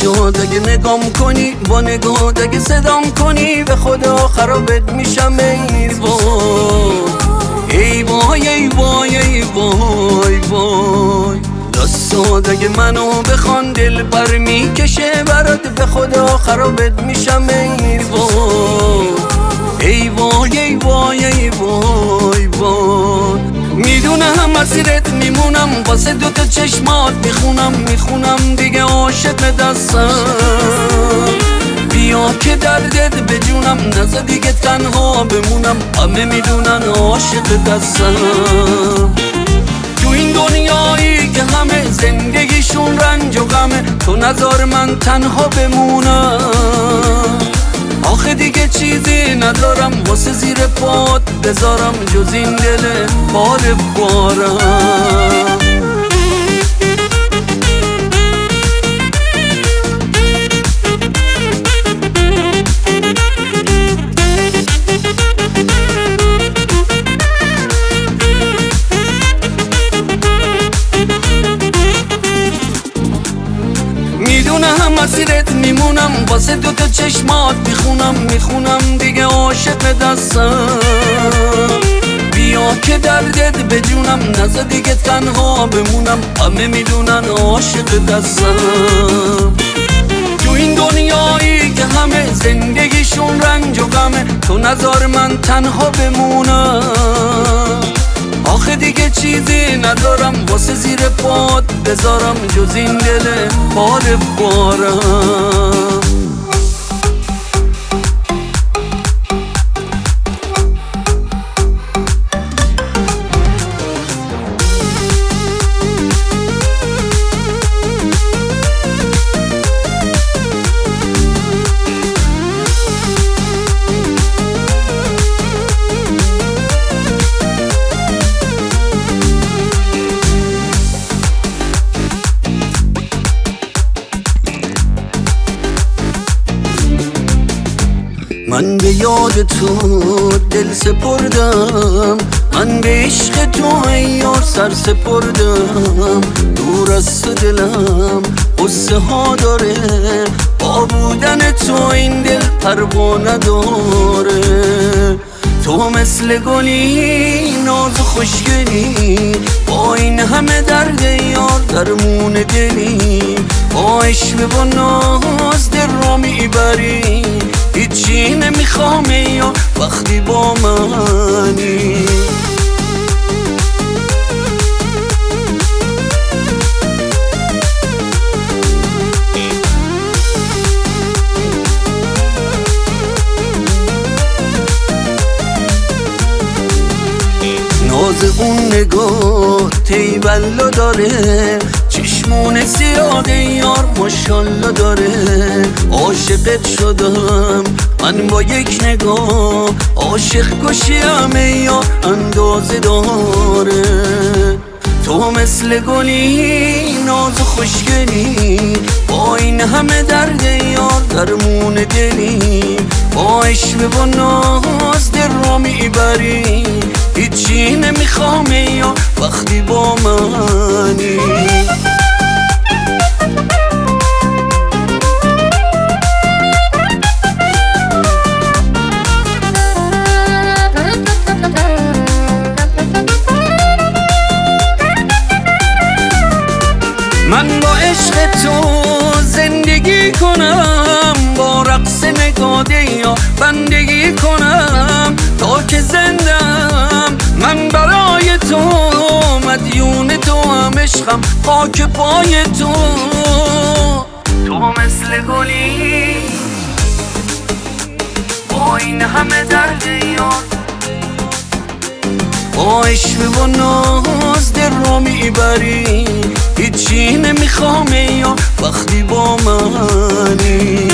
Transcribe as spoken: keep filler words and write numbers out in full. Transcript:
شد اگه نگام کنی، با نگاه اگه صدام کنی، به خدا خرابت میشم ای وای ای وای ای وای ای وای وای. دستات اگه منو بخوان دل بر میکشه برات، به خدا خرابت میشم ای وای ای وای ای وای ای وای وای. میدونم مسیرت میمونم، واسه دوتا چشمات میخونم میخونم دیگه عاشق دستم. بیا که دردت بجونم، نزا دیگه تنها بمونم، همه میدونن عاشق دستم. تو این دنیایی که همه زندگیشون رنج و غمه، تو نذار من تنها بمونم. آخه دیگه چیزی ندارم واسه زیر پات بذارم، جز این دل پاره بارم. میدونم مسیرت میمونم، واسه دوتا چشمات میخونم میخونم دیگه عاشق دستم. بیا که دردت بجونم، نزا دیگه تنها بمونم، همه میدونن عاشق دستم. تو این دنیایی که همه زندگیشون رنج و غمه، تو نذار من تنها بمونم. آخه دیگه چیزی ندارم واسه زیر پات بذارم، جز این دل پاره بارم. من به یاد تو دل سپردم، من به عشق تو ای یار سر سپردم. دور از تو دلم قصه ها داره، با بودن تو این دل پروا نداره. تو مثل گلی ناز و خوشگلی، با این همه درد یار درمون دلی. با عشق و ناز دل را میبری، هیچی نمیخوام یا وقتی با منی. ناز اون نگاه تیبلا داره، چشمون سیاه یار ماشالله داره. عاشقت شدم من با یک نگاه، عاشق کشیم یار اندازه داره. تو مثل گلی ناز و خوشگلی، با این همه درد یار درمون دلی. با عشق و ناز دل را میبری، هیچی نمیخوام یا وقتی با منی. من با عشق تو زندگی کنم، با رقص نگاده یا بندگی کنم تا که زندم. من برای تو مدیون تو هم عشقم، خاک پای تو. تو مثل گلی با این همه درد یار، با عشق و ناز دل را میبری، هیچی نمیخوام یا وقتی با منی.